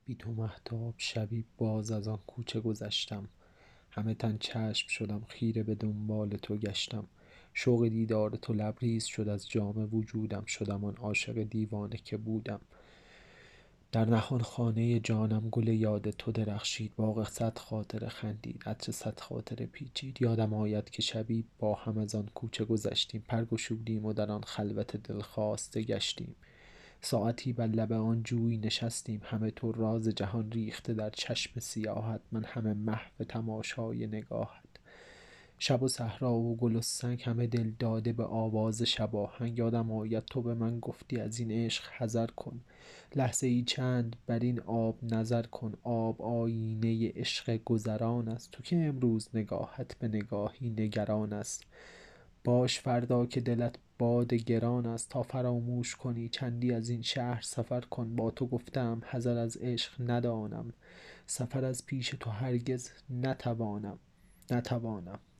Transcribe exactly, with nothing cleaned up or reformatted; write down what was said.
بی تو مهتاب شبی باز از آن کوچه گذشتم. همه تن چشم شدم خیره به دنبال تو گشتم. شوق دیدار تو لبریز شد از جام وجودم. شدم آن عاشق دیوانه که بودم. در نهان خانه جانم گل یاد تو درخشید. باغ صد خاطره خندید، عطر صد خاطره پیچید. یادم آید که شبی با هم از آن کوچه گذشتیم. پر گشودیم و در آن خلوت دلخواسته گشتیم. ساعتی بر لب آن جوی نشستیم. همه تو راز جهان ریخته در چشم سیاهت. من همه محو تماشای نگاهت. شب و صحرا و گل و سنگ همه دل داده به آواز شباهنگ. یادم آید تو به من گفتی از این عشق حذر کن. لحظه ای چند بر این آب نظر کن. آب آیینه عشق گذران است. تو که امروز نگاهت به نگاهی نگران است. باش فردا که دلت باد گران است. تا فراموش کنی چندی از این شهر سفر کن. با تو گفتم حذر از عشق ندانم. سفر از پیش تو هرگز نتوانم نتوانم